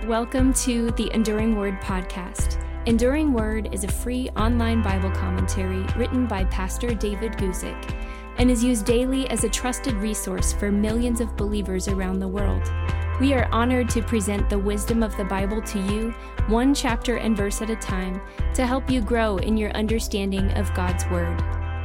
Welcome to the Enduring Word podcast. Enduring Word is a free online Bible commentary written by Pastor David Guzik and is used daily as a trusted resource for millions of believers around the world. We are honored to present the wisdom of the Bible to you, one chapter and verse at a time, to help you grow in your understanding of God's Word.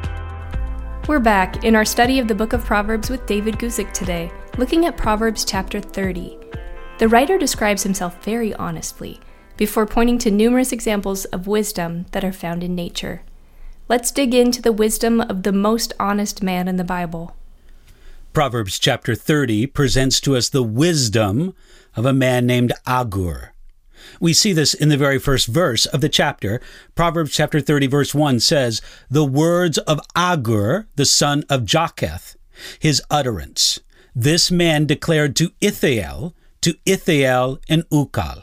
We're back in our study of the book of Proverbs with David Guzik today, looking at Proverbs chapter 30. The writer describes himself very honestly, before pointing to numerous examples of wisdom that are found in nature. Let's dig into the wisdom of the most honest man in the Bible. Proverbs chapter 30 presents to us the wisdom of a man named Agur. We see this in the very first verse of the chapter. Proverbs chapter 30 verse 1 says, "The words of Agur, the son of Jaketh, his utterance. This man declared to Ithiel and Ukal."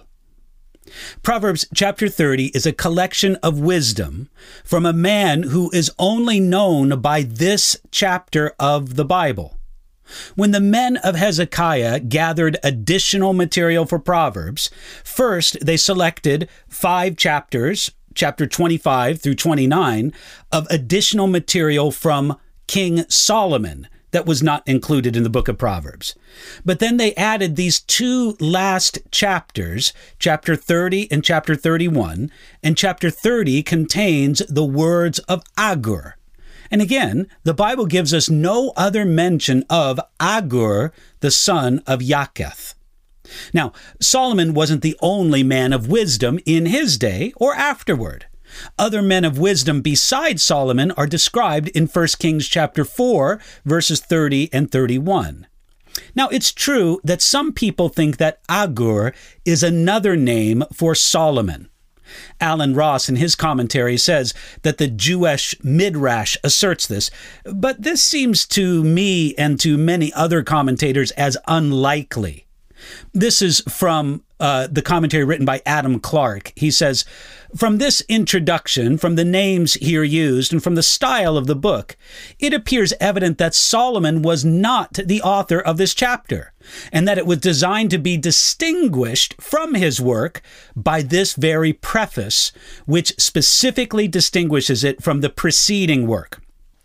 Proverbs chapter 30 is a collection of wisdom from a man who is only known by this chapter of the Bible. When the men of Hezekiah gathered additional material for Proverbs, first they selected 5 chapters, chapter 25 through 29, of additional material from King Solomon that was not included in the book of Proverbs. But then they added these 2 last chapters, chapter 30 and chapter 31, and chapter 30 contains the words of Agur. And again, the Bible gives us no other mention of Agur, the son of Jaketh. Now, Solomon wasn't the only man of wisdom in his day or afterward. Other men of wisdom besides Solomon are described in 1 Kings chapter 4, verses 30 and 31. Now, it's true that some people think that Agur is another name for Solomon. Alan Ross, in his commentary, says that the Jewish Midrash asserts this, but this seems to me and to many other commentators as unlikely. This is from the commentary written by Adam Clark. He says, "From this introduction, from the names here used, and from the style of the book, it appears evident that Solomon was not the author of this chapter, and that it was designed to be distinguished from his work by this very preface, which specifically distinguishes it from the preceding work.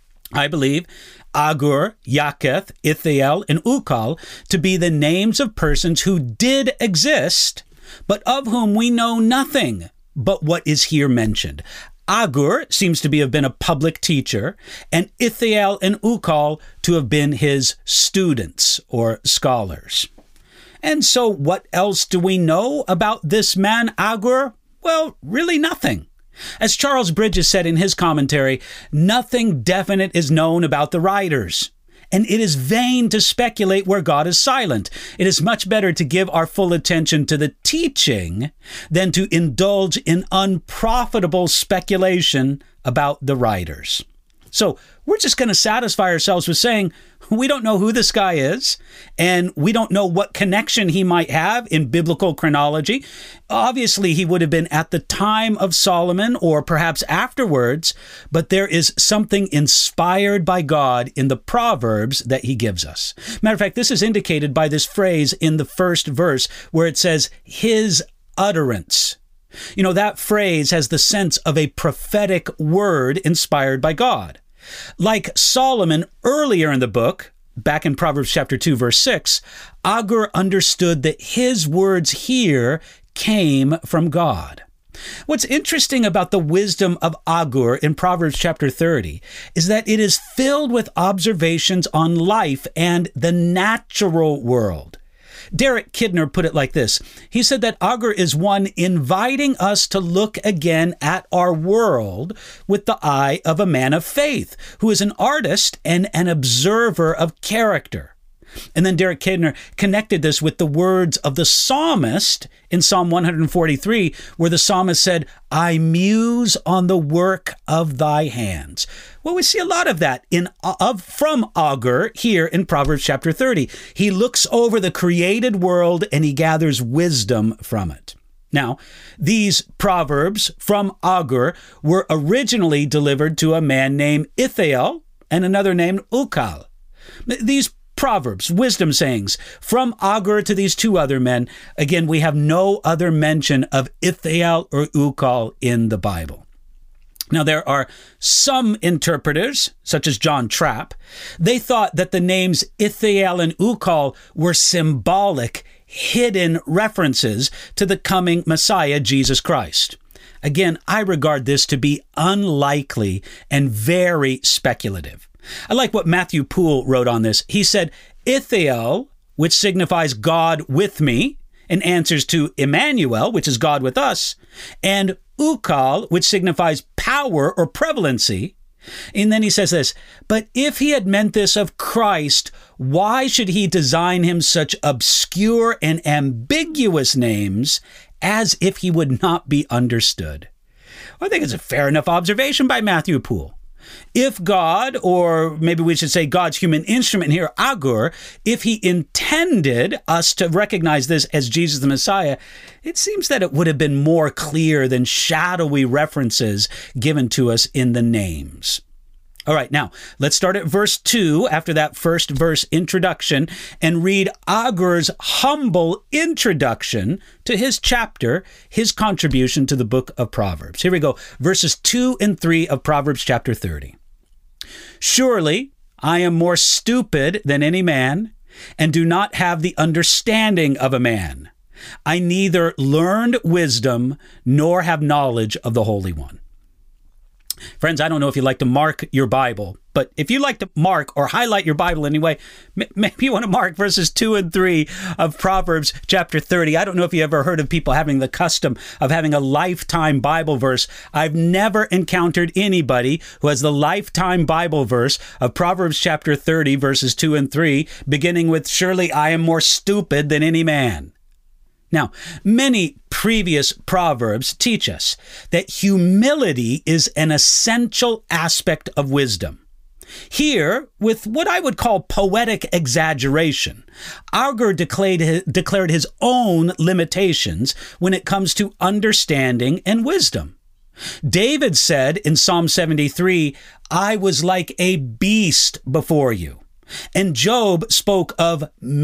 I believe Agur, Jaketh, Ithiel, and Ukal to be the names of persons who did exist, but of whom we know nothing but what is here mentioned. Agur seems to have been a public teacher, and Ithiel and Ukal to have been his students or scholars." And so what else do we know about this man Agur? Well, really nothing. As Charles Bridges said in his commentary, nothing definite is known about the writers, and it is vain to speculate where God is silent. It is much better to give our full attention to the teaching than to indulge in unprofitable speculation about the writers. So we're just going to satisfy ourselves with saying we don't know who this guy is, and we don't know what connection he might have in biblical chronology. Obviously, he would have been at the time of Solomon or perhaps afterwards, but there is something inspired by God in the Proverbs that he gives us. Matter of fact, this is indicated by this phrase in the first verse where it says, "his utterance." You know, that phrase has the sense of a prophetic word inspired by God. Like Solomon earlier in the book, back in Proverbs chapter 2, verse 6, Agur understood that his words here came from God. What's interesting about the wisdom of Agur in Proverbs chapter 30 is that it is filled with observations on life and the natural world. Derek Kidner put it like this. He said that Agur is one inviting us to look again at our world with the eye of a man of faith, who is an artist and an observer of character. And then Derek Kidner connected this with the words of the psalmist in Psalm 143, where the psalmist said, "I muse on the work of thy hands." Well, we see a lot of that from Agur here in Proverbs chapter 30. He looks over the created world and he gathers wisdom from it. Now, these proverbs from Agur were originally delivered to a man named Ithiel and another named Ukal. These Proverbs, wisdom sayings, from Agur to these two other men. Again, we have no other mention of Ithiel or Ukal in the Bible. Now, there are some interpreters, such as John Trapp, they thought that the names Ithiel and Ukal were symbolic, hidden references to the coming Messiah, Jesus Christ. Again, I regard this to be unlikely and very speculative. I like what Matthew Poole wrote on this. He said, Ithiel, which signifies God with me, and answers to Emmanuel, which is God with us, and Ukal, which signifies power or prevalency. And then he says this, but if he had meant this of Christ, why should he design him such obscure and ambiguous names as if he would not be understood? Well, I think it's a fair enough observation by Matthew Poole. If God, or maybe we should say God's human instrument here, Agur, if he intended us to recognize this as Jesus the Messiah, it seems that it would have been more clear than shadowy references given to us in the names. All right, now let's start at verse 2 after that first verse introduction and read Agur's humble introduction to his chapter, his contribution to the book of Proverbs. Here we go, verses 2 and 3 of Proverbs chapter 30. Surely I am more stupid than any man, and do not have the understanding of a man. I neither learned wisdom nor have knowledge of the Holy One. Friends, I don't know if you like to mark your Bible, but if you like to mark or highlight your Bible anyway, maybe you want to mark verses 2 and 3 of Proverbs chapter 30. I don't know if you ever heard of people having the custom of having a lifetime Bible verse. I've never encountered anybody who has the lifetime Bible verse of Proverbs chapter 30, verses 2 and 3, beginning with, surely I am more stupid than any man. Now, many previous proverbs teach us that humility is an essential aspect of wisdom. Here, with what I would call poetic exaggeration, Agur declared his own limitations when it comes to understanding and wisdom. David said in Psalm 73, I was like a beast before you. And Job spoke of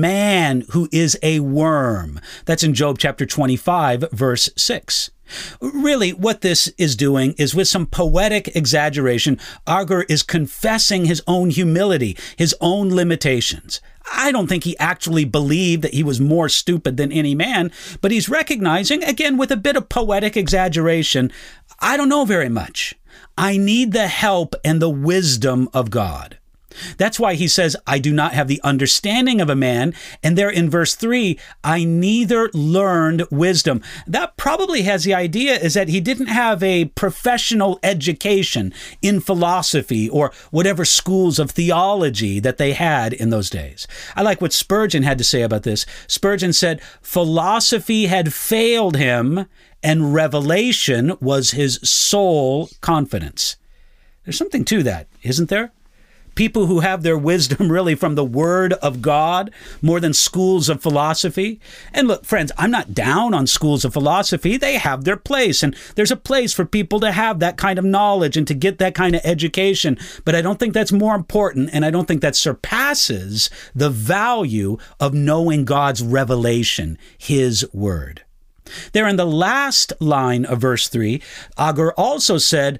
man who is a worm. That's in Job chapter 25, verse 6. Really, what this is doing is, with some poetic exaggeration, Agur is confessing his own humility, his own limitations. I don't think he actually believed that he was more stupid than any man, but he's recognizing, again, with a bit of poetic exaggeration, I don't know very much. I need the help and the wisdom of God. That's why he says, I do not have the understanding of a man. And there in verse 3, I neither learned wisdom. That probably has the idea is that he didn't have a professional education in philosophy or whatever schools of theology that they had in those days. I like what Spurgeon had to say about this. Spurgeon said, philosophy had failed him and revelation was his sole confidence. There's something to that, isn't there? People who have their wisdom really from the Word of God more than schools of philosophy. And look, friends, I'm not down on schools of philosophy. They have their place, and there's a place for people to have that kind of knowledge and to get that kind of education. But I don't think that's more important, and I don't think that surpasses the value of knowing God's revelation, His Word. There in the last line of verse 3, Agur also said,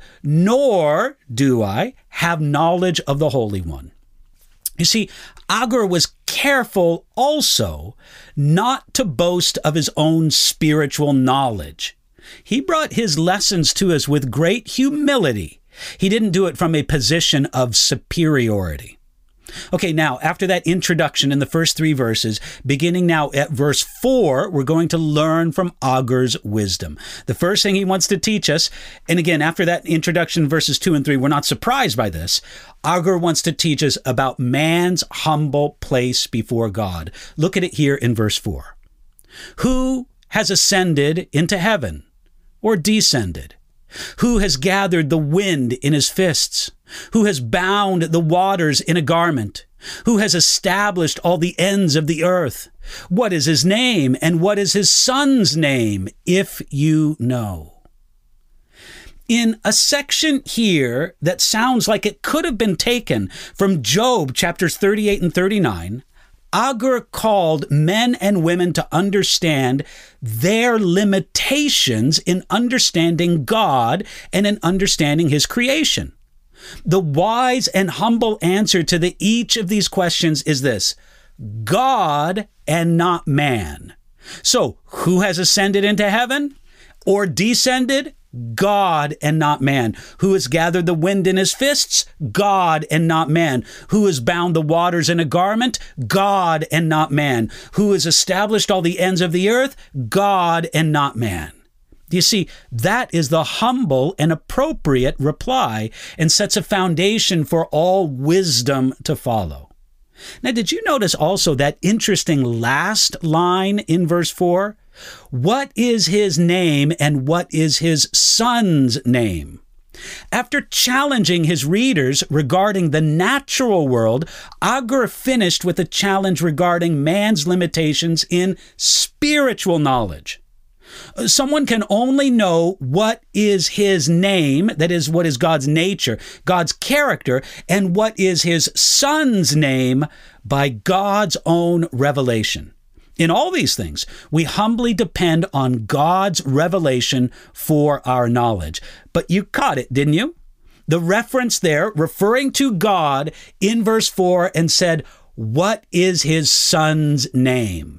nor do I have knowledge of the Holy One. You see, Agur was careful also not to boast of his own spiritual knowledge. He brought his lessons to us with great humility. He didn't do it from a position of superiority. Okay, now, after that introduction in the first 3 verses, beginning now at verse 4, we're going to learn from Agur's wisdom. The first thing he wants to teach us, and again, after that introduction, verses 2 and 3, we're not surprised by this. Agur wants to teach us about man's humble place before God. Look at it here in verse 4. Who has ascended into heaven or descended? Who has gathered the wind in his fists? Who has bound the waters in a garment? Who has established all the ends of the earth? What is his name, and what is his son's name, if you know? In a section here that sounds like it could have been taken from Job chapters 38 and 39, Agur called men and women to understand their limitations in understanding God and in understanding his creation. The wise and humble answer to each of these questions is this: God and not man. So, who has ascended into heaven or descended? God and not man. Who has gathered the wind in his fists? God and not man. Who has bound the waters in a garment? God and not man. Who has established all the ends of the earth? God and not man. You see, that is the humble and appropriate reply and sets a foundation for all wisdom to follow. Now, did you notice also that interesting last line in verse 4? What is his name and what is his son's name? After challenging his readers regarding the natural world, Agur finished with a challenge regarding man's limitations in spiritual knowledge. Someone can only know what is his name, that is, what is God's nature, God's character, and what is his son's name by God's own revelation. In all these things, we humbly depend on God's revelation for our knowledge. But you caught it, didn't you? The reference there referring to God in verse 4 and said, what is his son's name?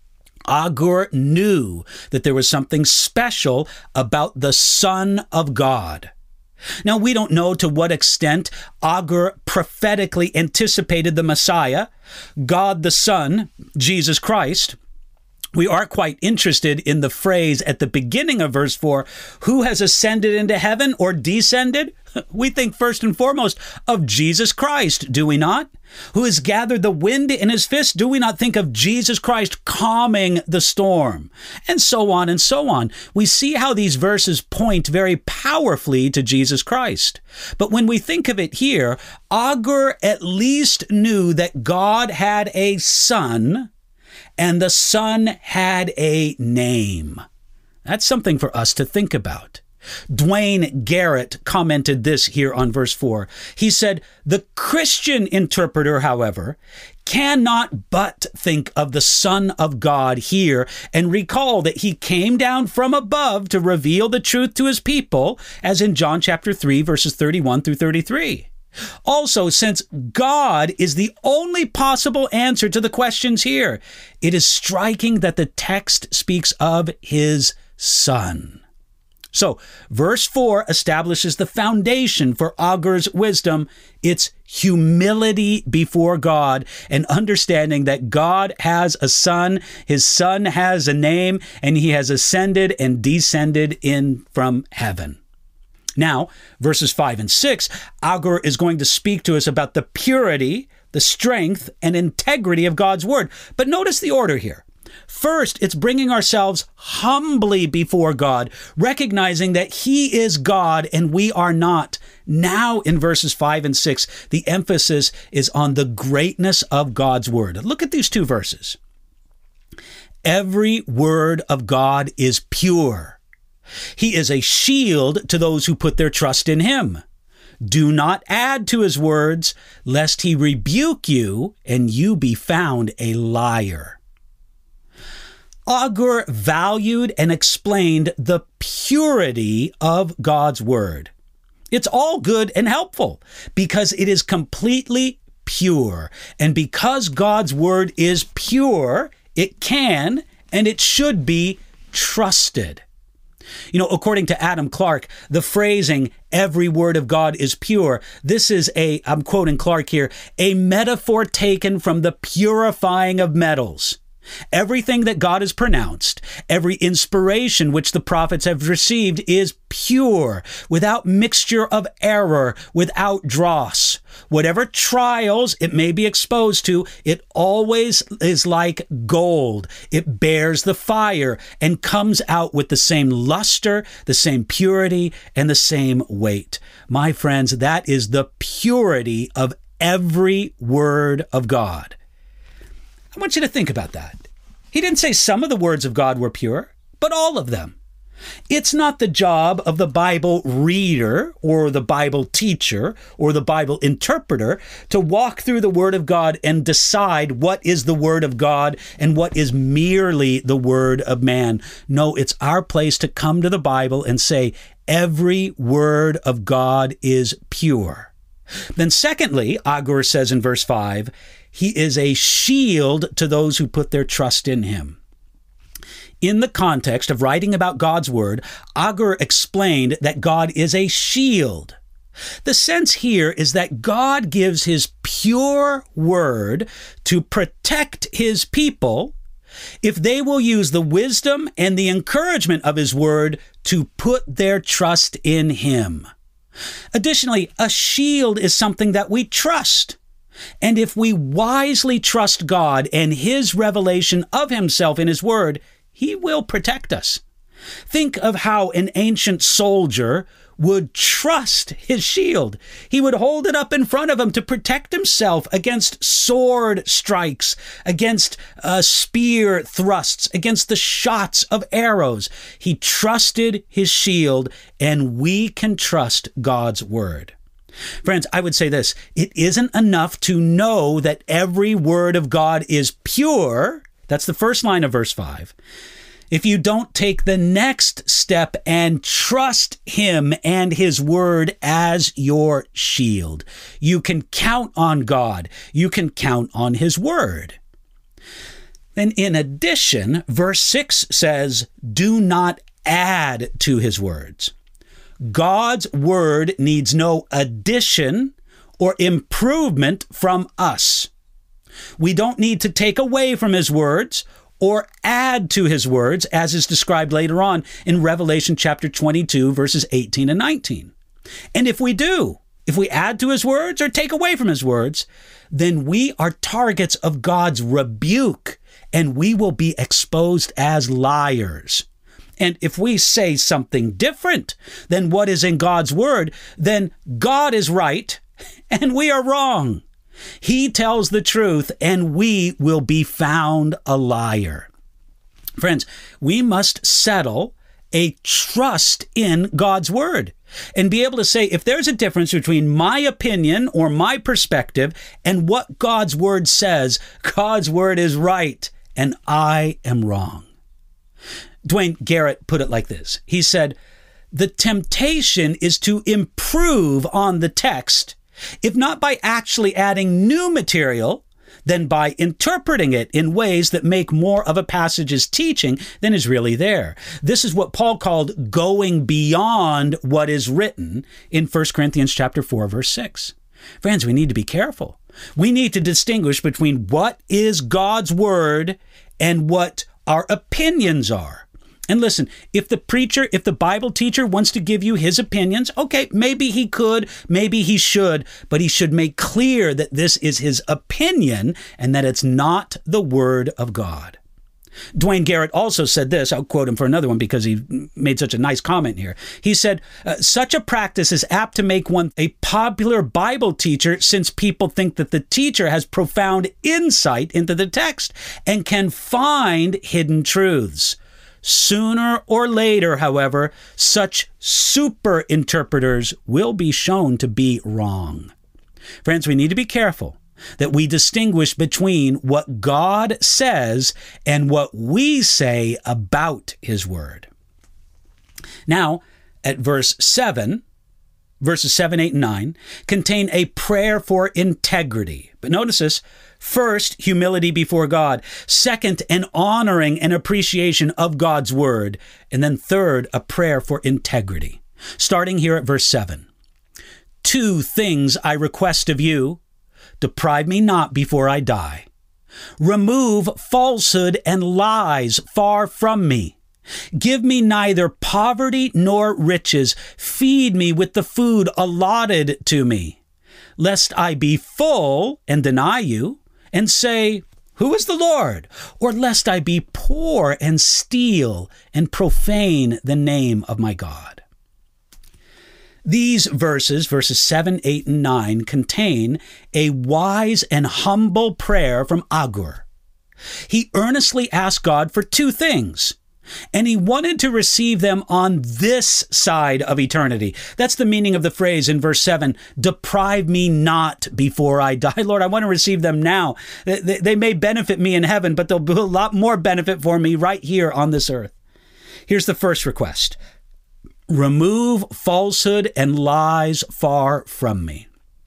Agur knew that there was something special about the Son of God. Now, we don't know to what extent Agur prophetically anticipated the Messiah, God the Son, Jesus Christ. We are quite interested in the phrase at the beginning of verse 4, who has ascended into heaven or descended? We think first and foremost of Jesus Christ, do we not? Who has gathered the wind in his fist? Do we not think of Jesus Christ calming the storm? And so on and so on. We see how these verses point very powerfully to Jesus Christ. But when we think of it here, Agur at least knew that God had a son, and the son had a name. That's something for us to think about. Dwayne Garrett commented this here on verse 4. He said, the Christian interpreter, however, cannot but think of the Son of God here and recall that he came down from above to reveal the truth to his people, as in John chapter 3, verses 31 through 33. Also, since God is the only possible answer to the questions here, it is striking that the text speaks of his Son. So, verse 4 establishes the foundation for Agur's wisdom. It's humility before God and understanding that God has a son, his son has a name, and he has ascended and descended in from heaven. Now, verses 5 and 6, Agur is going to speak to us about the purity, the strength, and integrity of God's word. But notice the order here. First, it's bringing ourselves humbly before God, recognizing that he is God and we are not. Now, in verses 5 and 6, the emphasis is on the greatness of God's word. Look at these two verses. Every word of God is pure. He is a shield to those who put their trust in him. Do not add to his words, lest he rebuke you and you be found a liar. Agur valued and explained the purity of God's word. It's all good and helpful because it is completely pure. And because God's word is pure, it can and it should be trusted. You know, according to Adam Clarke, the phrasing, every word of God is pure, this is I'm quoting Clarke here, a metaphor taken from the purifying of metals. Everything that God has pronounced, every inspiration which the prophets have received is pure, without mixture of error, without dross. Whatever trials it may be exposed to, it always is like gold. It bears the fire and comes out with the same luster, the same purity, and the same weight. My friends, that is the purity of every word of God. I want you to think about that. He didn't say some of the words of God were pure, but all of them. It's not the job of the Bible reader or the Bible teacher or the Bible interpreter to walk through the Word of God and decide what is the Word of God and what is merely the word of man. No, it's our place to come to the Bible and say, every word of God is pure. Then secondly, Agur says in verse 5, he is a shield to those who put their trust in him. In the context of writing about God's word, Agur explained that God is a shield. The sense here is that God gives his pure word to protect his people if they will use the wisdom and the encouragement of his word to put their trust in him. Additionally, a shield is something that we trust. And if we wisely trust God and his revelation of himself in his word, he will protect us. Think of how an ancient soldier would trust his shield. He would hold it up in front of him to protect himself against sword strikes, against spear thrusts, against the shots of arrows. He trusted his shield, and we can trust God's word. Friends, I would say this: it isn't enough to know that every word of God is pure. That's the first line of verse 5. If you don't take the next step and trust him and his word as your shield, you can count on God. You can count on his word. Then in addition, verse 6 says, do not add to his words. God's word needs no addition or improvement from us. We don't need to take away from his words or add to his words, as is described later on in Revelation chapter 22, verses 18 and 19. And if we do, if we add to his words or take away from his words, then we are targets of God's rebuke, and we will be exposed as liars. And if we say something different than what is in God's word, then God is right and we are wrong. He tells the truth, and we will be found a liar. Friends, we must settle a trust in God's word and be able to say, if there's a difference between my opinion or my perspective and what God's word says, God's word is right and I am wrong. Dwayne Garrett put it like this. He said, the temptation is to improve on the text, if not by actually adding new material, then by interpreting it in ways that make more of a passage's teaching than is really there. This is what Paul called going beyond what is written in 1 Corinthians chapter 4, verse 6. Friends, we need to be careful. We need to distinguish between what is God's word and what our opinions are. And listen, if the Bible teacher wants to give you his opinions, okay, maybe he could, maybe he should, but he should make clear that this is his opinion and that it's not the word of God. Dwayne Garrett also said this. I'll quote him for another one because he made such a nice comment here. He said, such a practice is apt to make one a popular Bible teacher, since people think that the teacher has profound insight into the text and can find hidden truths. Sooner or later, however, such super interpreters will be shown to be wrong. Friends, we need to be careful that we distinguish between what God says and what we say about his word. Now, at verse 7, verses 7, 8, and 9 contain a prayer for integrity. But notice this. First, humility before God. Second, an honoring and appreciation of God's word. And then third, a prayer for integrity. Starting here at verse 7. 2 things I request of you. Deprive me not before I die. Remove falsehood and lies far from me. Give me neither poverty nor riches. Feed me with the food allotted to me, lest I be full and deny you and say, who is the Lord? Or lest I be poor and steal and profane the name of my God. These verses 7, 8, and 9, contain a wise and humble prayer from Agur. He earnestly asked God for 2 things. And he wanted to receive them on this side of eternity. That's the meaning of the phrase in verse 7, deprive me not before I die. Lord, I want to receive them now. They may benefit me in heaven, but they'll be a lot more benefit for me right here on this earth. Here's the first request. Remove falsehood and lies far from me.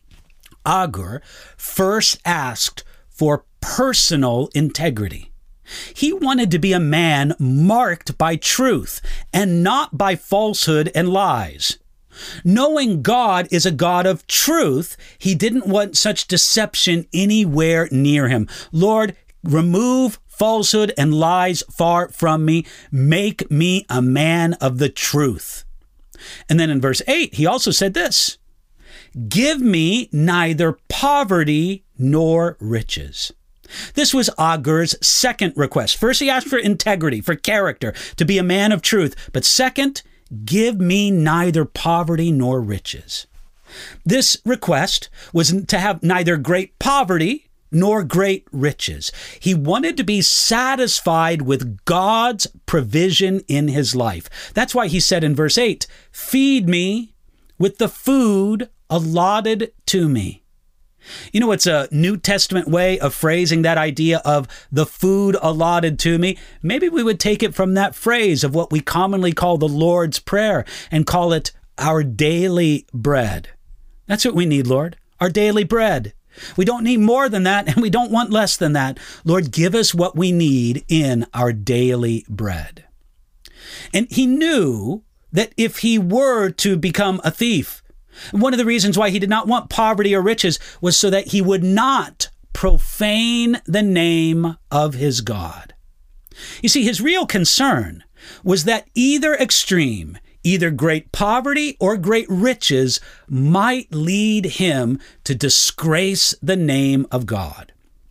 Agur first asked for personal integrity. He wanted to be a man marked by truth and not by falsehood and lies. Knowing God is a God of truth, he didn't want such deception anywhere near him. Lord, remove falsehood and lies far from me. Make me a man of the truth. And then in verse 8, he also said this, give me neither poverty nor riches. This was Agur's second request. First, he asked for integrity, for character, to be a man of truth. But second, give me neither poverty nor riches. This request was to have neither great poverty nor great riches. He wanted to be satisfied with God's provision in his life. That's why he said in verse 8, feed me with the food allotted to me. You know, it's a New Testament way of phrasing that idea of the food allotted to me. Maybe we would take it from that phrase of what we commonly call the Lord's Prayer and call it our daily bread. That's what we need, Lord, our daily bread. We don't need more than that, and we don't want less than that. Lord, give us what we need in our daily bread. And he knew that if he were to become a thief, one of the reasons why he did not want poverty or riches was so that he would not profane the name of his God. You see, his real concern was that either extreme, either great poverty or great riches, might lead him to disgrace the name of God.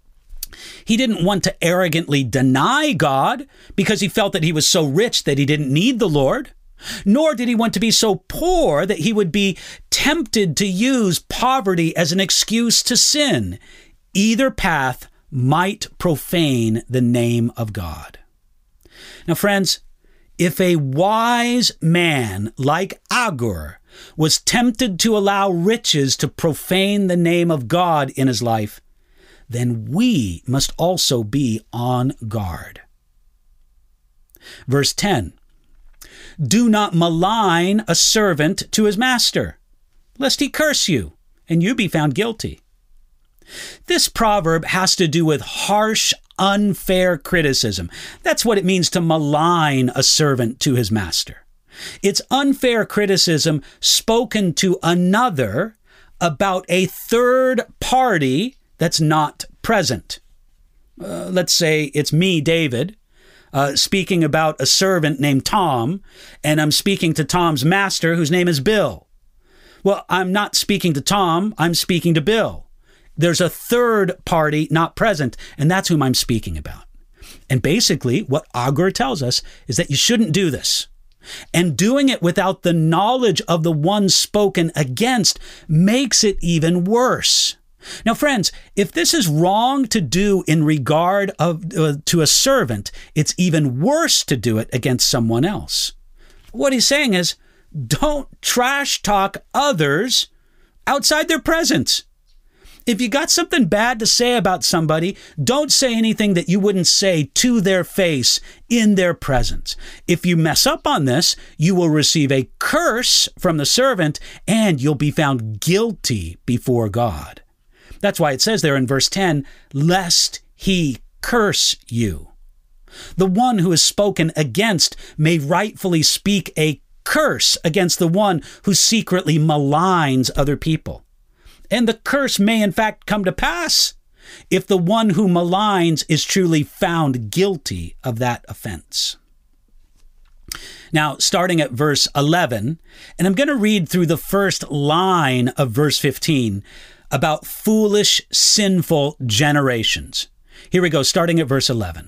He didn't want to arrogantly deny God because he felt that he was so rich that he didn't need the Lord. Nor did he want to be so poor that he would be tempted to use poverty as an excuse to sin. Either path might profane the name of God. Now, friends, if a wise man like Agur was tempted to allow riches to profane the name of God in his life, then we must also be on guard. Verse 10. Do not malign a servant to his master, lest he curse you, and you be found guilty. This proverb has to do with harsh, unfair criticism. That's what it means to malign a servant to his master. It's unfair criticism spoken to another about a third party that's not present. Let's say it's me, David, speaking about a servant named Tom, and I'm speaking to Tom's master, whose name is Bill. Well, I'm not speaking to Tom, I'm speaking to Bill. There's a third party not present, and that's whom I'm speaking about. And basically, what Agur tells us is that you shouldn't do this. And doing it without the knowledge of the one spoken against makes it even worse. Now, friends, if this is wrong to do in regard to a servant, it's even worse to do it against someone else. What he's saying is, don't trash talk others outside their presence. If you got something bad to say about somebody, don't say anything that you wouldn't say to their face in their presence. If you mess up on this, you will receive a curse from the servant, and you'll be found guilty before God. That's why it says there in verse 10, lest he curse you. The one who is spoken against may rightfully speak a curse against the one who secretly maligns other people. And the curse may in fact come to pass if the one who maligns is truly found guilty of that offense. Now, starting at verse 11, and I'm going to read through the first line of verse 15, about foolish, sinful generations. Here we go, starting at verse 11.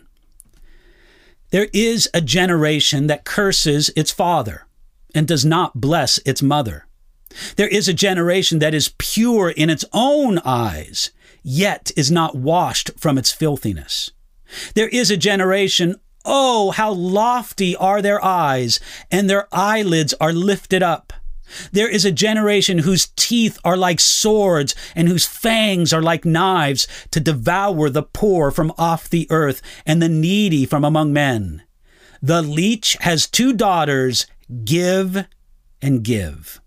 There is a generation that curses its father and does not bless its mother. There is a generation that is pure in its own eyes, yet is not washed from its filthiness. There is a generation Oh, how lofty are their eyes, and their eyelids are lifted up. There is a generation whose teeth are like swords and whose fangs are like knives to devour the poor from off the earth and the needy from among men. The leech has 2 daughters, give and give.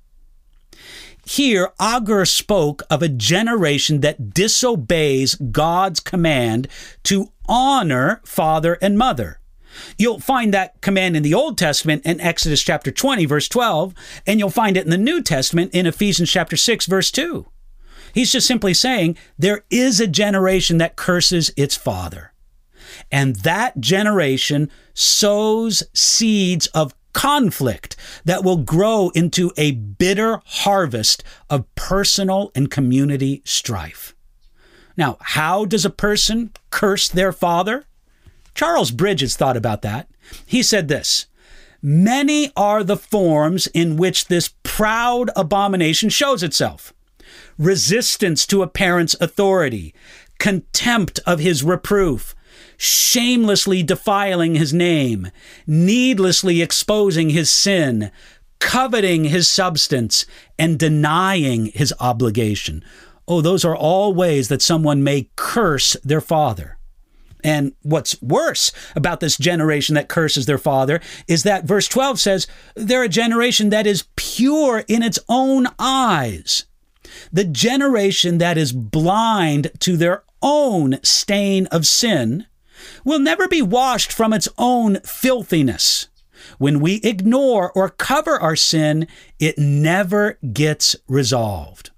Here, Agur spoke of a generation that disobeys God's command to honor father and mother. You'll find that command in the Old Testament in Exodus chapter 20, verse 12, and you'll find it in the New Testament in Ephesians chapter 6, verse 2. He's just simply saying there is a generation that curses its father. And that generation sows seeds of conflict that will grow into a bitter harvest of personal and community strife. Now, how does a person curse their father? Charles Bridges thought about that. He said this: many are the forms in which this proud abomination shows itself. Resistance to a parent's authority, contempt of his reproof, shamelessly defiling his name, needlessly exposing his sin, coveting his substance, and denying his obligation. Oh, those are all ways that someone may curse their father. And what's worse about this generation that curses their father is that verse 12 says they're a generation that is pure in its own eyes. The generation that is blind to their own stain of sin will never be washed from its own filthiness. When we ignore or cover our sin, it never gets resolved.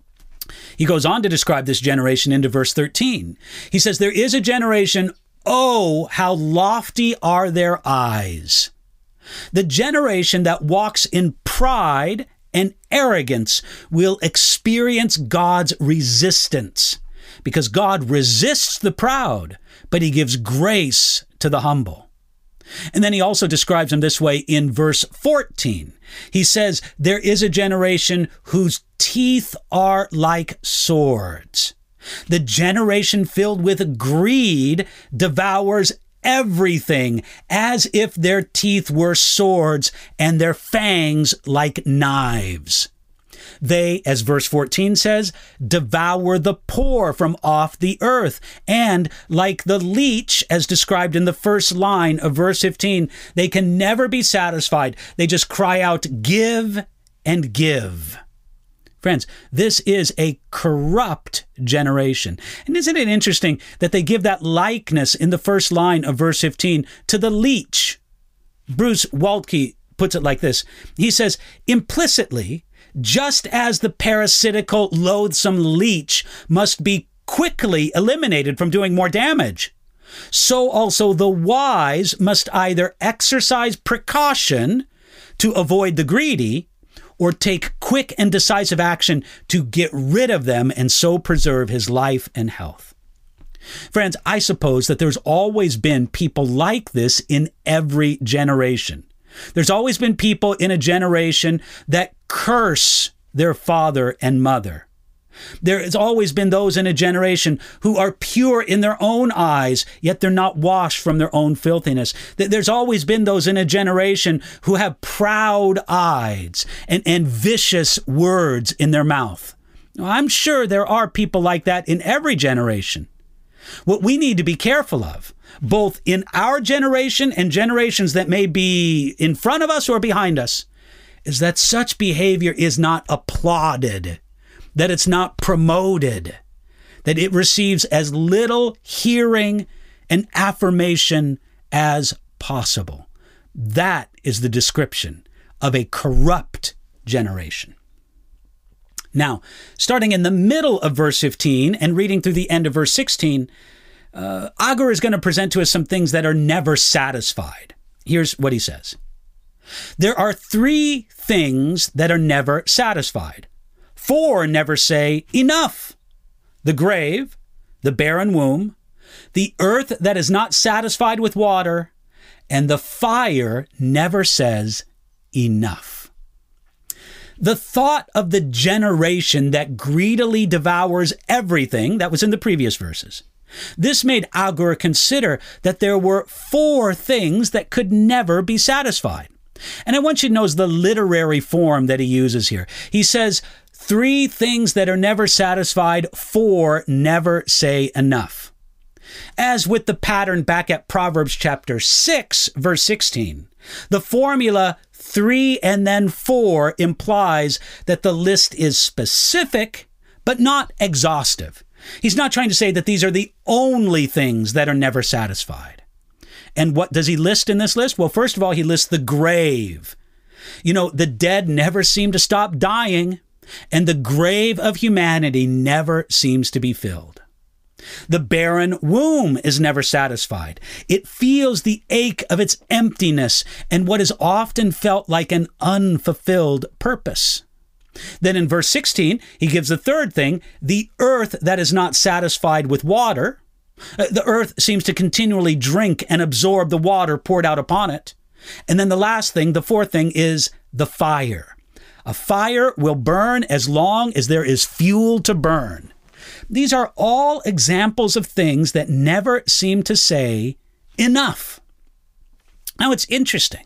He goes on to describe this generation into verse 13. He says, there is a generation, oh, how lofty are their eyes. The generation that walks in pride and arrogance will experience God's resistance, because God resists the proud, but he gives grace to the humble. And then he also describes them this way in verse 14. He says, there is a generation whose teeth are like swords. The generation filled with greed devours everything as if their teeth were swords and their fangs like knives. They, as verse 14 says, devour the poor from off the earth. And like the leech, as described in the first line of verse 15, they can never be satisfied. They just cry out, give and give. Friends, this is a corrupt generation. And isn't it interesting that they give that likeness in the first line of verse 15 to the leech? Bruce Waltke puts it like this. He says, implicitly, just as the parasitical, loathsome leech must be quickly eliminated from doing more damage, so also the wise must either exercise precaution to avoid the greedy or take quick and decisive action to get rid of them and so preserve his life and health. Friends, I suppose that there's always been people like this in every generation. There's always been people in a generation that curse their father and mother. There has always been those in a generation who are pure in their own eyes, yet they're not washed from their own filthiness. There's always been those in a generation who have proud eyes and vicious words in their mouth. I'm sure there are people like that in every generation. What we need to be careful of, both in our generation and generations that may be in front of us or behind us, is that such behavior is not applauded, that it's not promoted, that it receives as little hearing and affirmation as possible. That is the description of a corrupt generation. Now, starting in the middle of verse 15 and reading through the end of verse 16, Agur is going to present to us some things that are never satisfied. Here's what he says. There are 3 things that are never satisfied. 4 never say enough. The grave, the barren womb, the earth that is not satisfied with water, and the fire never says enough. The thought of the generation that greedily devours everything, that was in the previous verses, This made Agur consider that there were 4 things that could never be satisfied. And I want you to notice the literary form that he uses here. He says, 3 things that are never satisfied, 4 never say enough. As with the pattern back at Proverbs chapter 6, verse 16, the formula 3 and then 4 implies that the list is specific, but not exhaustive. He's not trying to say that these are the only things that are never satisfied. And what does he list in this list? Well, first of all, he lists the grave. You know, the dead never seem to stop dying, and the grave of humanity never seems to be filled. The barren womb is never satisfied. It feels the ache of its emptiness and what is often felt like an unfulfilled purpose. Then in verse 16, he gives the third thing, the earth that is not satisfied with water. The earth seems to continually drink and absorb the water poured out upon it. And then the last thing, the fourth thing, is the fire. A fire will burn as long as there is fuel to burn. These are all examples of things that never seem to say enough. Now, it's interesting.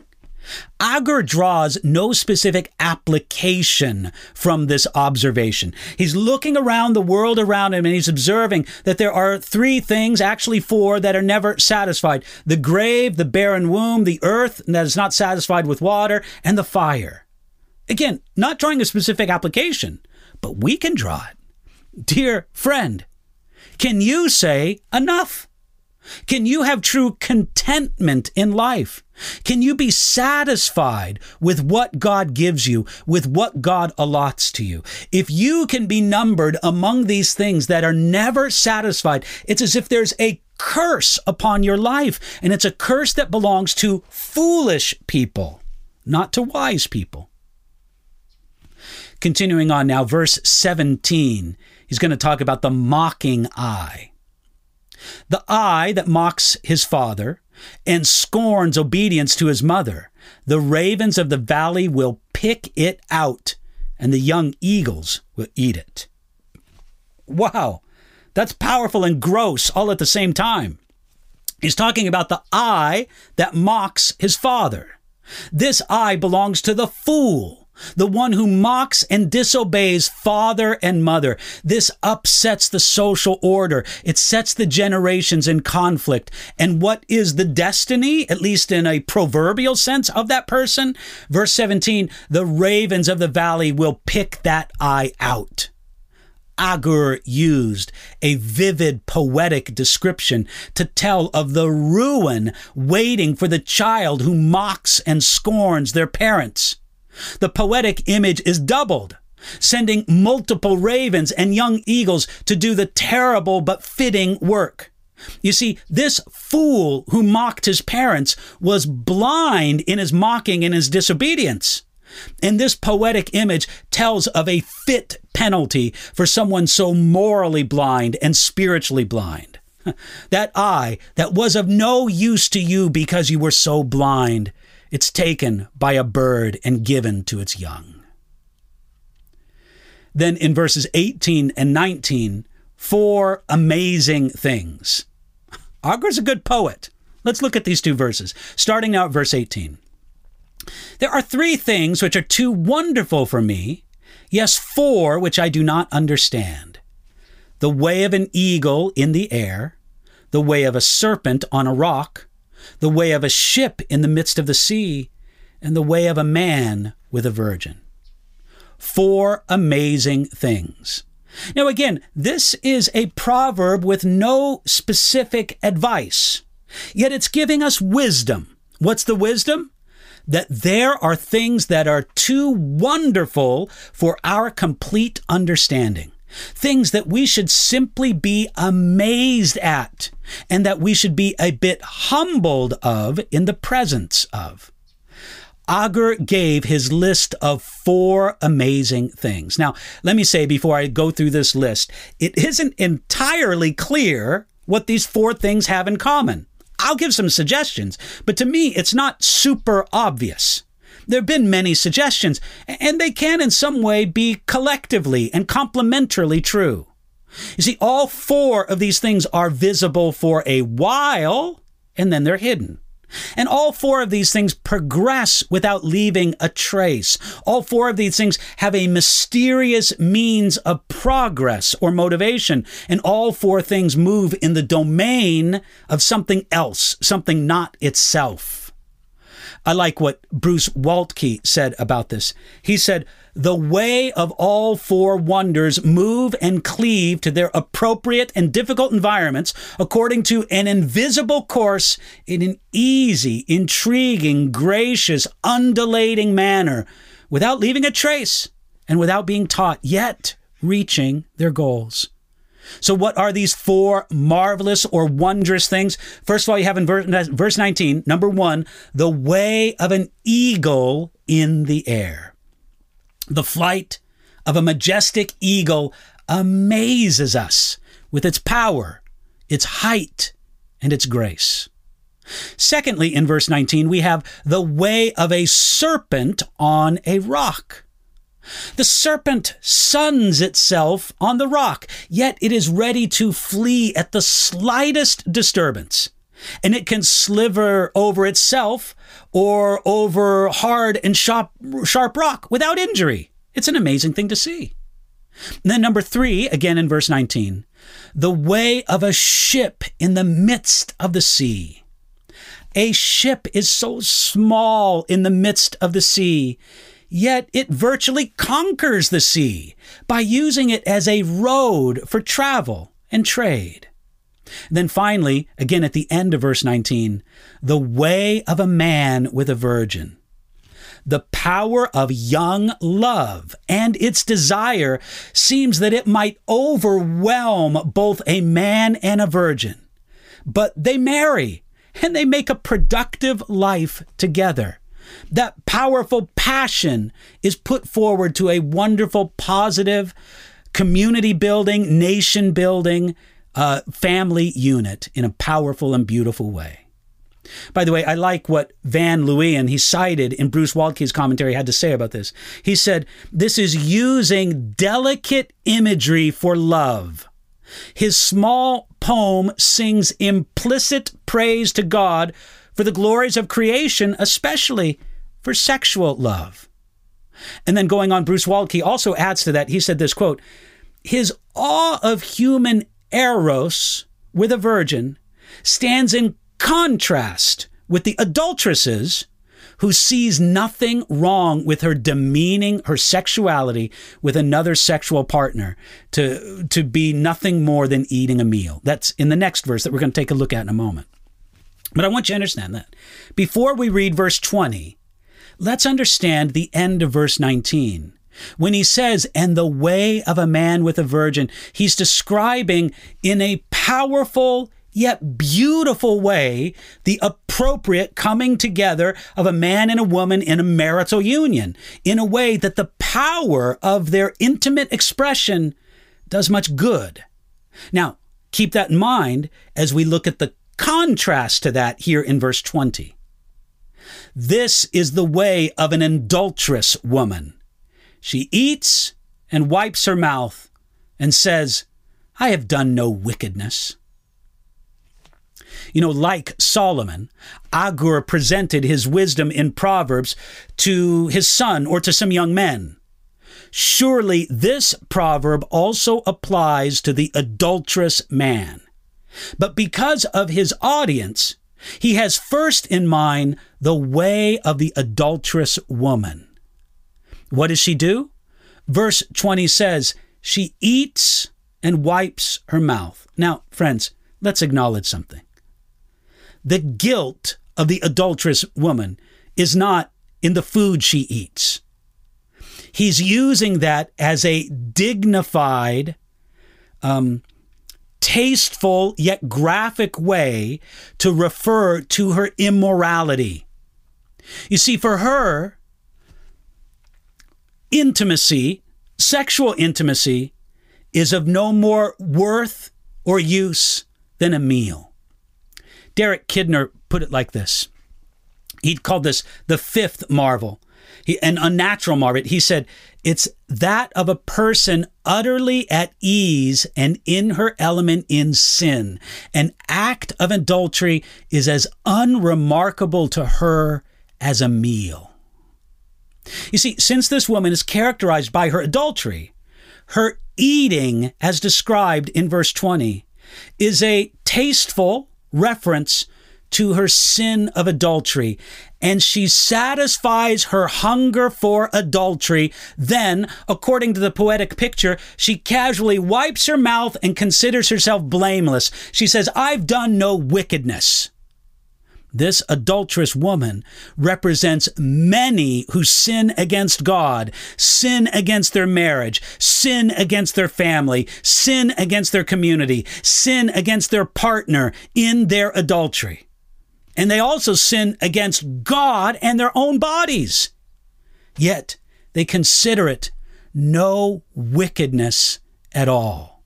Agur draws no specific application from this observation. He's looking around the world around him and he's observing that there are 3 things, actually 4, that are never satisfied. The grave, the barren womb, the earth that is not satisfied with water, and the fire. Again, not drawing a specific application, but we can draw it. Dear friend, can you say enough? Can you have true contentment in life? Can you be satisfied with what God gives you, with what God allots to you? If you can be numbered among these things that are never satisfied, it's as if there's a curse upon your life, and it's a curse that belongs to foolish people, not to wise people. Continuing on now, verse 17, he's going to talk about the mocking eye. The eye that mocks his father and scorns obedience to his mother. The ravens of the valley will pick it out, and the young eagles will eat it. Wow, that's powerful and gross all at the same time. He's talking about the eye that mocks his father. This eye belongs to the fool, the one who mocks and disobeys father and mother. This upsets the social order. It sets the generations in conflict. And what is the destiny, at least in a proverbial sense, of that person? Verse 17, the ravens of the valley will pick that eye out. Agur used a vivid poetic description to tell of the ruin waiting for the child who mocks and scorns their parents. The poetic image is doubled, sending multiple ravens and young eagles to do the terrible but fitting work. You see, this fool who mocked his parents was blind in his mocking and his disobedience. And this poetic image tells of a fit penalty for someone so morally blind and spiritually blind. That eye that was of no use to you because you were so blind, it's taken by a bird and given to its young. Then in verses 18 and 19, 4 amazing things. Agur's a good poet. Let's look at these 2 verses, starting now at verse 18. There are 3 things which are too wonderful for me, yes, 4 which I do not understand. The way of an eagle in the air, the way of a serpent on a rock, the way of a ship in the midst of the sea, and the way of a man with a virgin. 4 amazing things. Now again, this is a proverb with no specific advice, yet it's giving us wisdom. What's the wisdom? That there are things that are too wonderful for our complete understanding. Things that we should simply be amazed at, and that we should be a bit humbled of in the presence of. Agur gave his list of 4 amazing things. Now, let me say before I go through this list, it isn't entirely clear what these 4 things have in common. I'll give some suggestions, but to me, it's not super obvious. There have been many suggestions, and they can in some way be collectively and complementarily true. You see, all four of these things are visible for a while, and then they're hidden. And all four of these things progress without leaving a trace. All four of these things have a mysterious means of progress or motivation. And all four things move in the domain of something else, something not itself. I like what Bruce Waltke said about this. He said, "The way of all four wonders move and cleave to their appropriate and difficult environments according to an invisible course in an easy, intriguing, gracious, undulating manner, without leaving a trace and without being taught, yet reaching their goals." So what are these four marvelous or wondrous things? First of all, you have in verse 19, number one, the way of an eagle in the air. The flight of a majestic eagle amazes us with its power, its height, and its grace. Secondly, in verse 19, we have the way of a serpent on a rock. The serpent suns itself on the rock, yet it is ready to flee at the slightest disturbance. And it can sliver over itself or over hard and sharp rock without injury. It's an amazing thing to see. And then number three, again in verse 19, the way of a ship in the midst of the sea. A ship is so small in the midst of the sea, yet it virtually conquers the sea by using it as a road for travel and trade. And then finally, again at the end of verse 19, the way of a man with a virgin. The power of young love and its desire seems that it might overwhelm both a man and a virgin. But they marry and they make a productive life together. That powerful passion is put forward to a wonderful, positive, community-building, nation-building, family unit in a powerful and beautiful way. By the way, I like what Van Leeuwen, he cited in Bruce Waltke's commentary, had to say about this. He said, this is using delicate imagery for love. His small poem sings implicit praise to God for the glories of creation, especially for sexual love. And then going on, Bruce Waltke also adds to that. He said this, quote, his awe of human eros with a virgin stands in contrast with the adulteresses who sees nothing wrong with her demeaning her sexuality with another sexual partner to be nothing more than eating a meal. That's in the next verse that we're going to take a look at in a moment. But I want you to understand that. Before we read verse 20, let's understand the end of verse 19. When he says, and the way of a man with a virgin, he's describing in a powerful yet beautiful way the appropriate coming together of a man and a woman in a marital union, in a way that the power of their intimate expression does much good. Now, keep that in mind as we look at the contrast to that here in verse 20. This is the way of an adulterous woman. She eats and wipes her mouth and says, I have done no wickedness. You know, like Solomon, Agur presented his wisdom in Proverbs to his son or to some young men. Surely this proverb also applies to the adulterous man. But because of his audience, he has first in mind the way of the adulterous woman. What does she do? Verse 20 says, she eats and wipes her mouth. Now, friends, let's acknowledge something. The guilt of the adulterous woman is not in the food she eats. He's using that as a dignified, tasteful yet graphic way to refer to her immorality. You see, for her, intimacy, sexual intimacy, is of no more worth or use than a meal. Derek Kidner put it like this. He called this the fifth marvel. an unnatural marvel. He said, it's that of a person utterly at ease and in her element in sin. An act of adultery is as unremarkable to her as a meal. You see, since this woman is characterized by her adultery, her eating, as described in verse 20, is a tasteful reference to her sin of adultery, and she satisfies her hunger for adultery. Then, according to the poetic picture, she casually wipes her mouth and considers herself blameless. She says, I've done no wickedness. This adulterous woman represents many who sin against God, sin against their marriage, sin against their family, sin against their community, sin against their partner in their adultery. And they also sin against God and their own bodies. Yet they consider it no wickedness at all.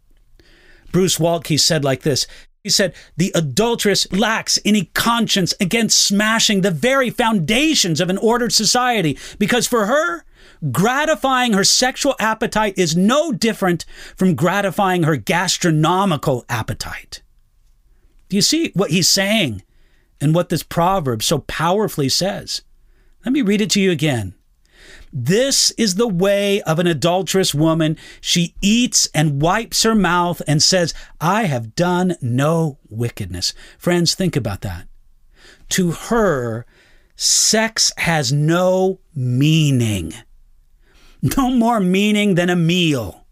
Bruce Waltke said like this. He said, the adulteress lacks any conscience against smashing the very foundations of an ordered society, because for her, gratifying her sexual appetite is no different from gratifying her gastronomical appetite. Do you see what he's saying and what this proverb so powerfully says? Let me read it to you again. This is the way of an adulterous woman. She eats and wipes her mouth and says, I have done no wickedness. Friends, think about that. To her, sex has no meaning. No more meaning than a meal.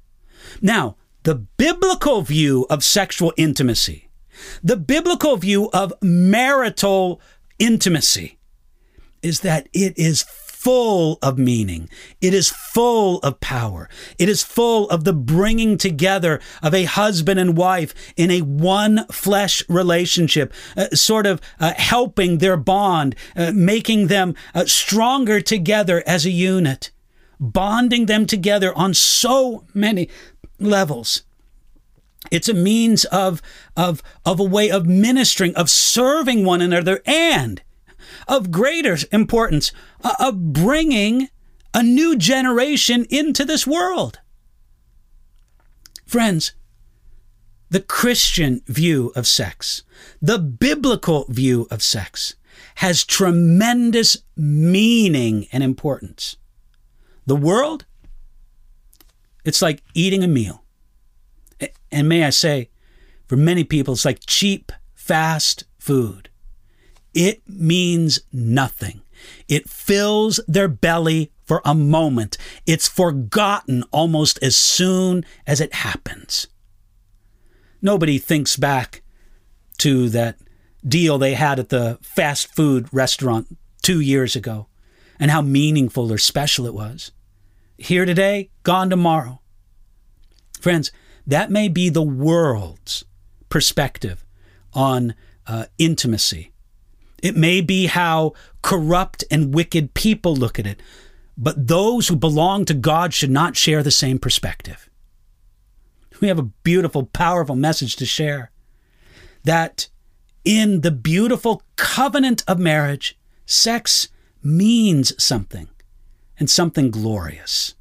Now, the biblical view of sexual intimacy, the biblical view of marital intimacy, is that it is full of meaning. It is full of power. It is full of the bringing together of a husband and wife in a one flesh relationship, helping their bond, making them stronger together as a unit, bonding them together on so many levels. It's a means of a way of ministering, of serving one another, and of greater importance, of bringing a new generation into this world. Friends, the Christian view of sex, the biblical view of sex, has tremendous meaning and importance. The world, it's like eating a meal. And may I say, for many people, it's like cheap, fast food. It means nothing. It fills their belly for a moment. It's forgotten almost as soon as it happens. Nobody thinks back to that deal they had at the fast food restaurant 2 years ago and how meaningful or special it was. Here today, gone tomorrow. Friends, that may be the world's perspective on intimacy. It may be how corrupt and wicked people look at it, but those who belong to God should not share the same perspective. We have a beautiful, powerful message to share, that in the beautiful covenant of marriage, sex means something, and something glorious.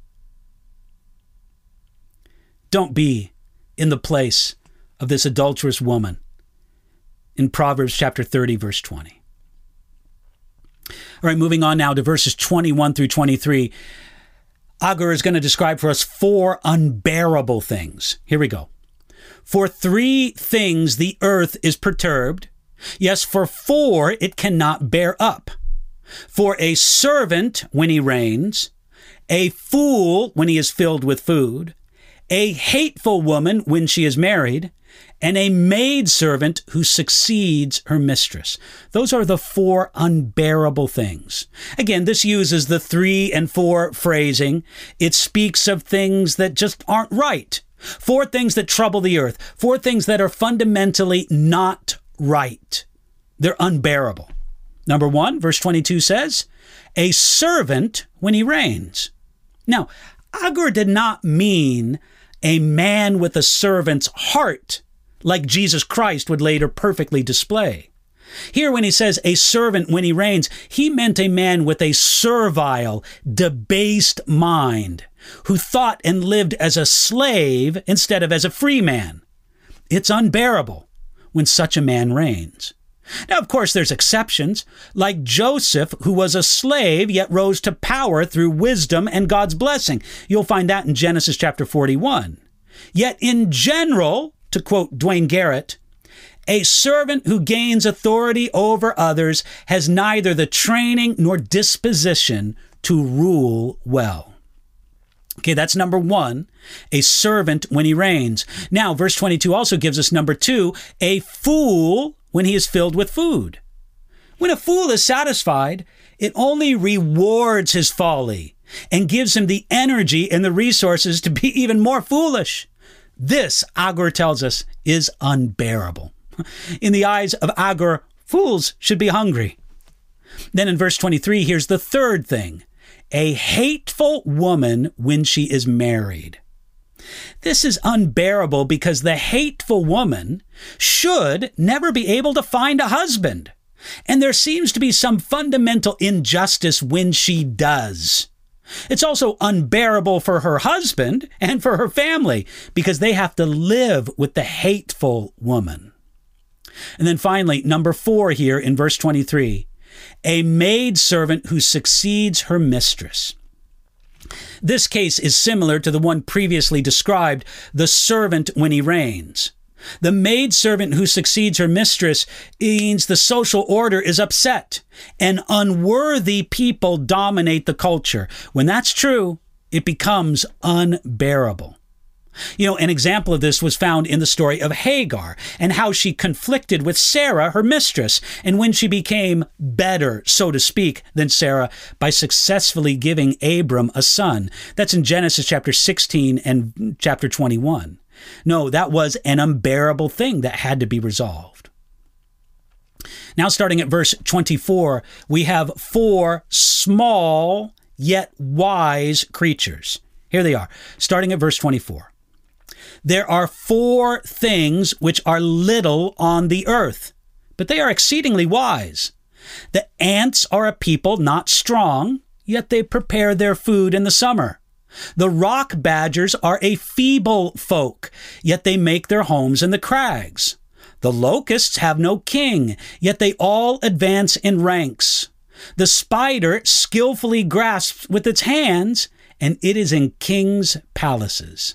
Don't be in the place of this adulterous woman in Proverbs chapter 30, verse 20. All right, moving on now to verses 21 through 23. Agur is going to describe for us 4 unbearable things. Here we go. For 3 things the earth is perturbed. Yes, for 4 it cannot bear up. For a servant when he reigns, a fool when he is filled with food, a hateful woman when she is married, and a maidservant who succeeds her mistress. Those are the 4 unbearable things. Again, this uses the 3 and 4 phrasing. It speaks of things that just aren't right. 4 things that trouble the earth. 4 things that are fundamentally not right. They're unbearable. Number 1, verse 22 says, a servant when he reigns. Now, Agur did not mean a man with a servant's heart, like Jesus Christ would later perfectly display. Here, when he says a servant when he reigns, he meant a man with a servile, debased mind, who thought and lived as a slave instead of as a free man. It's unbearable when such a man reigns. Now, of course, there's exceptions, like Joseph, who was a slave yet rose to power through wisdom and God's blessing. You'll find that in Genesis chapter 41. Yet in general, to quote Dwayne Garrett, a servant who gains authority over others has neither the training nor disposition to rule well. Okay, that's number one, a servant when he reigns. Now, verse 22 also gives us number two, a fool when he is filled with food. When a fool is satisfied, it only rewards his folly and gives him the energy and the resources to be even more foolish. This, Agur tells us, is unbearable. In the eyes of Agur, fools should be hungry. Then in verse 23, here's the third thing, a hateful woman when she is married. This is unbearable because the hateful woman should never be able to find a husband. And there seems to be some fundamental injustice when she does. It's also unbearable for her husband and for her family because they have to live with the hateful woman. And then finally, number 4 here in verse 23, a maidservant who succeeds her mistress. This case is similar to the one previously described, the servant when he reigns. The maidservant who succeeds her mistress means the social order is upset and unworthy people dominate the culture. When that's true, it becomes unbearable. An example of this was found in the story of Hagar and how she conflicted with Sarah, her mistress, and when she became better, so to speak, than Sarah by successfully giving Abram a son. That's in Genesis chapter 16 and chapter 21. No, that was an unbearable thing that had to be resolved. Now, starting at verse 24, we have 4 small yet wise creatures. Here they are, starting at verse 24. There are 4 things which are little on the earth, but they are exceedingly wise. The ants are a people not strong, yet they prepare their food in the summer. The rock badgers are a feeble folk, yet they make their homes in the crags. The locusts have no king, yet they all advance in ranks. The spider skillfully grasps with its hands, and it is in kings' palaces.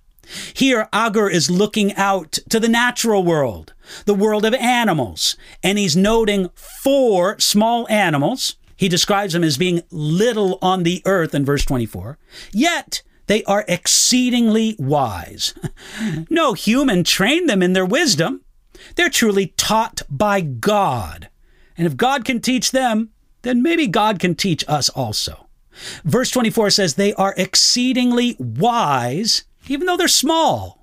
Here, Agur is looking out to the natural world, the world of animals, and he's noting 4 small animals. He describes them as being little on the earth in verse 24, yet they are exceedingly wise. No human trained them in their wisdom. They're truly taught by God. And if God can teach them, then maybe God can teach us also. Verse 24 says they are exceedingly wise, even though they're small.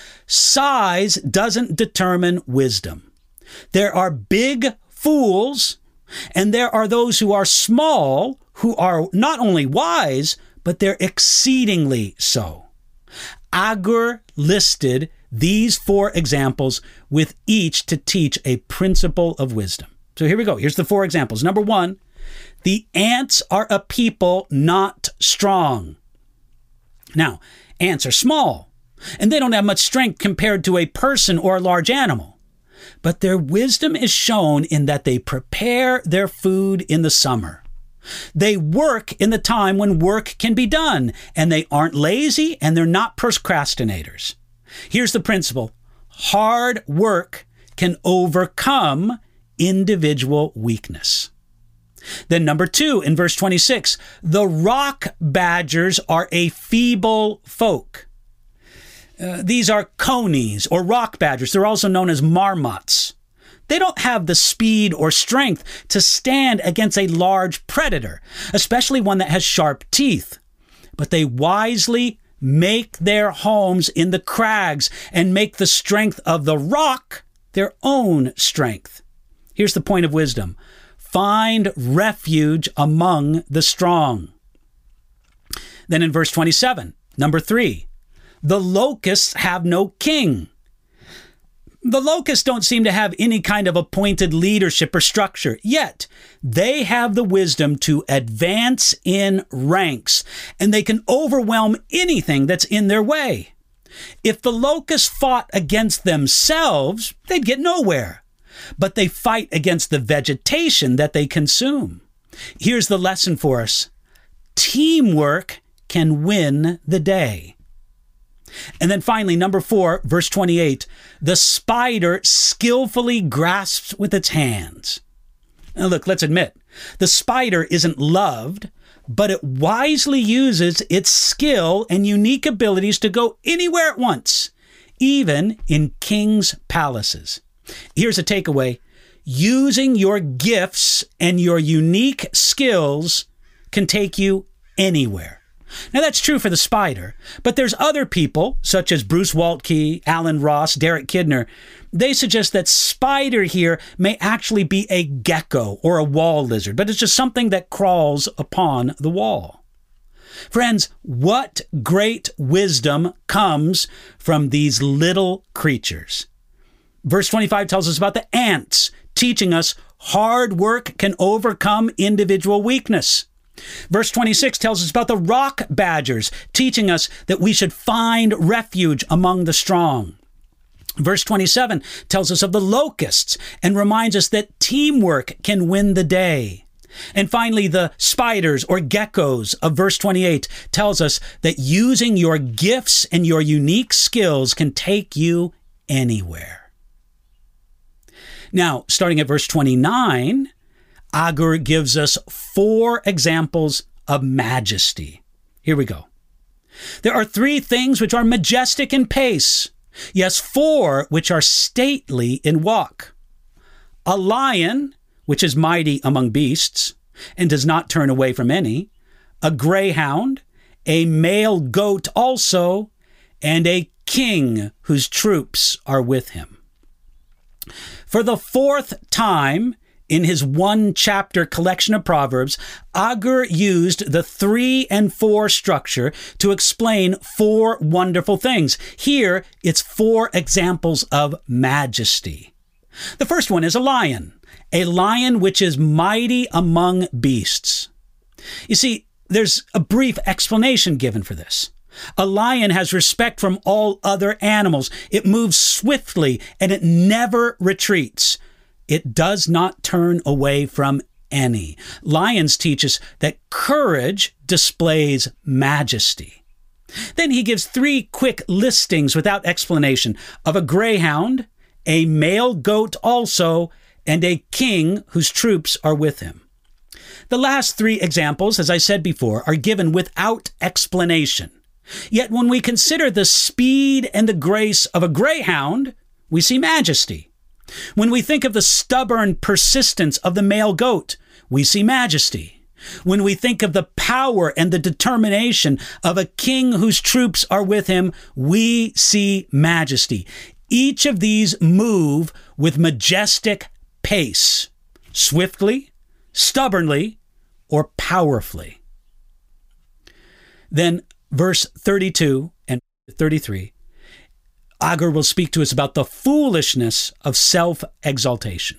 Size doesn't determine wisdom. There are big fools, and there are those who are small, who are not only wise, but they're exceedingly so. Agur listed these 4 examples with each to teach a principle of wisdom. So here we go. Here's the 4 examples. Number 1, the ants are a people not strong. Now, ants are small, and they don't have much strength compared to a person or a large animal. But their wisdom is shown in that they prepare their food in the summer. They work in the time when work can be done, and they aren't lazy, and they're not procrastinators. Here's the principle. Hard work can overcome individual weakness. Then number 2, in verse 26, the rock badgers are a feeble folk. These are conies or rock badgers. They're also known as marmots. They don't have the speed or strength to stand against a large predator, especially one that has sharp teeth. But they wisely make their homes in the crags and make the strength of the rock their own strength. Here's the point of wisdom. Find refuge among the strong. Then in verse 27, number 3, the locusts have no king. The locusts don't seem to have any kind of appointed leadership or structure, yet they have the wisdom to advance in ranks, and they can overwhelm anything that's in their way. If the locusts fought against themselves, they'd get nowhere, but they fight against the vegetation that they consume. Here's the lesson for us. Teamwork can win the day. And then finally, number 4, verse 28, the spider skillfully grasps with its hands. Now look, let's admit, the spider isn't loved, but it wisely uses its skill and unique abilities to go anywhere it wants, even in kings' palaces. Here's a takeaway. Using your gifts and your unique skills can take you anywhere. Now, that's true for the spider, but there's other people, such as Bruce Waltke, Alan Ross, Derek Kidner. They suggest that spider here may actually be a gecko or a wall lizard, but it's just something that crawls upon the wall. Friends, what great wisdom comes from these little creatures. Verse 25 tells us about the ants, teaching us hard work can overcome individual weakness. Verse 26 tells us about the rock badgers, teaching us that we should find refuge among the strong. Verse 27 tells us of the locusts and reminds us that teamwork can win the day. And finally, the spiders or geckos of verse 28 tells us that using your gifts and your unique skills can take you anywhere. Now, starting at verse 29, Agur gives us 4 examples of majesty. Here we go. There are 3 things which are majestic in pace. Yes, 4 which are stately in walk. A lion, which is mighty among beasts, and does not turn away from any. A greyhound, a male goat also, and a king whose troops are with him. For the 4th time, in his 1-chapter collection of Proverbs, Agur used the 3 and 4 structure to explain 4 wonderful things. Here, it's 4 examples of majesty. The first one is a lion which is mighty among beasts. You see, there's a brief explanation given for this. A lion has respect from all other animals. It moves swiftly and it never retreats. It does not turn away from any. Lions teach us that courage displays majesty. Then he gives 3 quick listings without explanation of a greyhound, a male goat also, and a king whose troops are with him. The last 3 examples, as I said before, are given without explanation. Yet when we consider the speed and the grace of a greyhound, we see majesty. When we think of the stubborn persistence of the male goat, we see majesty. When we think of the power and the determination of a king whose troops are with him, we see majesty. Each of these move with majestic pace, swiftly, stubbornly, or powerfully. Then verse 32 and 33, Agur will speak to us about the foolishness of self-exaltation.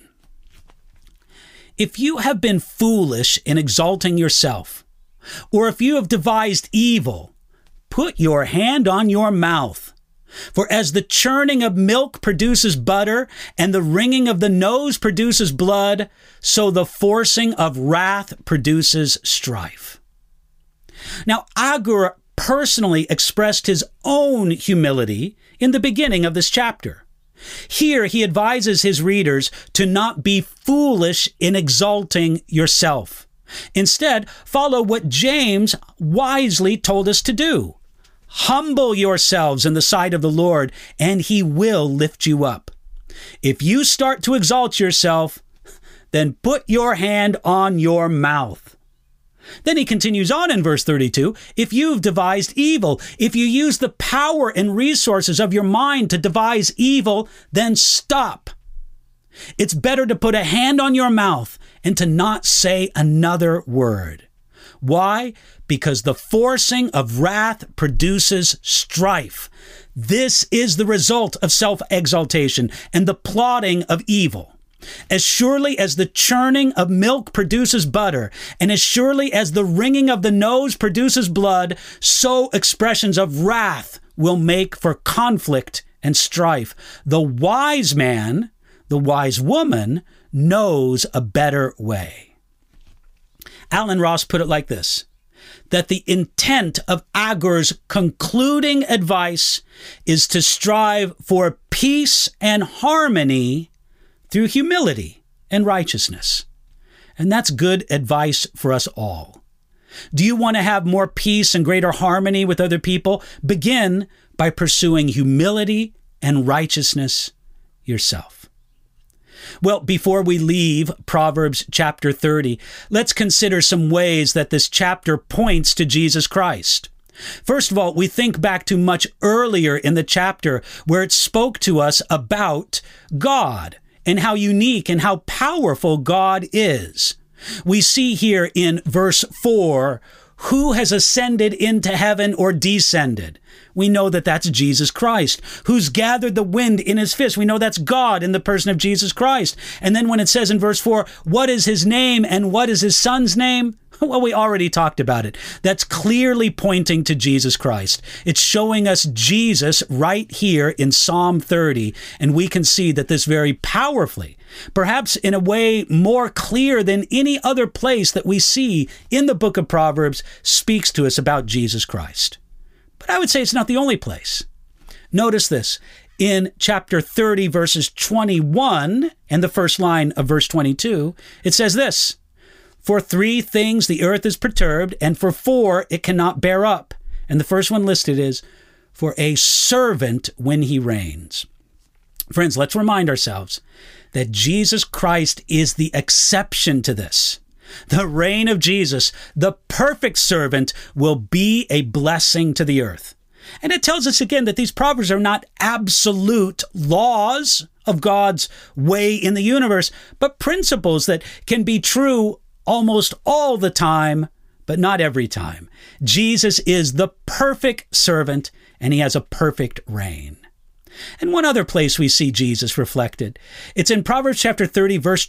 If you have been foolish in exalting yourself, or if you have devised evil, put your hand on your mouth. For as the churning of milk produces butter, and the wringing of the nose produces blood, so the forcing of wrath produces strife. Now, Agur personally expressed his own humility in the beginning of this chapter. Here he advises his readers to not be foolish in exalting yourself. Instead, follow what James wisely told us to do. Humble yourselves in the sight of the Lord, and he will lift you up. If you start to exalt yourself, then put your hand on your mouth. Then he continues on in verse 32, if you've devised evil, if you use the power and resources of your mind to devise evil, then stop. It's better to put a hand on your mouth and to not say another word. Why? Because the forcing of wrath produces strife. This is the result of self-exaltation and the plotting of evil. As surely as the churning of milk produces butter, and as surely as the wringing of the nose produces blood, so expressions of wrath will make for conflict and strife. The wise man, the wise woman, knows a better way. Alan Ross put it like this, that the intent of Agur's concluding advice is to strive for peace and harmony through humility and righteousness. And that's good advice for us all. Do you want to have more peace and greater harmony with other people? Begin by pursuing humility and righteousness yourself. Well, before we leave Proverbs chapter 30, let's consider some ways that this chapter points to Jesus Christ. First of all, we think back to much earlier in the chapter where it spoke to us about God and how unique and how powerful God is. We see here in verse 4, who has ascended into heaven or descended? We know that that's Jesus Christ. Who's gathered the wind in his fist? We know that's God in the person of Jesus Christ. And then when it says in verse 4, what is his name and what is his son's name? Well, we already talked about it. That's clearly pointing to Jesus Christ. It's showing us Jesus right here in Psalm 30, and we can see that this very powerfully, perhaps in a way more clear than any other place that we see in the book of Proverbs, speaks to us about Jesus Christ. But I would say it's not the only place. Notice this. In chapter 30, verses 21 and the first line of verse 22, it says this, for 3 things the earth is perturbed, and for 4 it cannot bear up. And the first one listed is, for a servant when he reigns. Friends, let's remind ourselves that Jesus Christ is the exception to this. The reign of Jesus, the perfect servant, will be a blessing to the earth. And it tells us again that these proverbs are not absolute laws of God's way in the universe, but principles that can be true almost all the time, but not every time. Jesus is the perfect servant, and he has a perfect reign. And one other place we see Jesus reflected. It's in Proverbs chapter 30, verse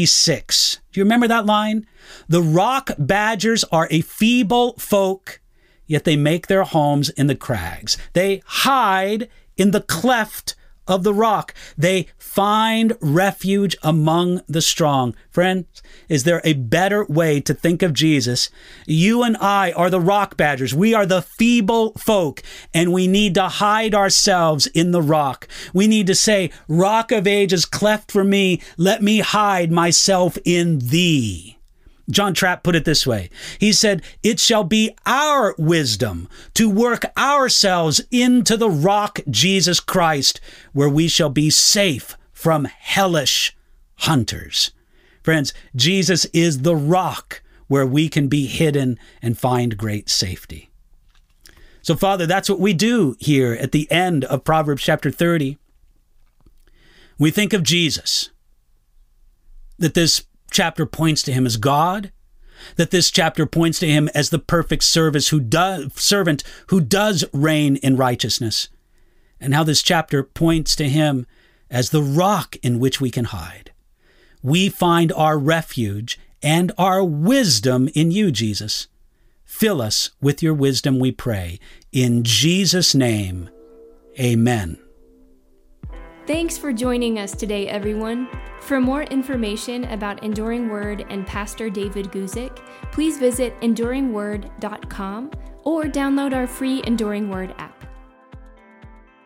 26. Do you remember that line? The rock badgers are a feeble folk, yet they make their homes in the crags. They hide in the cleft of the rock. They find refuge among the strong. Friends, is there a better way to think of Jesus? You and I are the rock badgers. We are the feeble folk, and we need to hide ourselves in the rock. We need to say, Rock of Ages, cleft for me, let me hide myself in thee. John Trapp put it this way. He said, it shall be our wisdom to work ourselves into the rock Jesus Christ, where we shall be safe from hellish hunters. Friends, Jesus is the rock where we can be hidden and find great safety. So, Father, that's what we do here at the end of Proverbs chapter 30. We think of Jesus, that this chapter points to him as God, that this chapter points to him as the perfect servant who does reign in righteousness, and how this chapter points to him as the rock in which we can hide. We find our refuge and our wisdom in you, Jesus. Fill us with your wisdom, we pray. In Jesus' name, amen. Thanks for joining us today, everyone. For more information about Enduring Word and Pastor David Guzik, please visit enduringword.com or download our free Enduring Word app.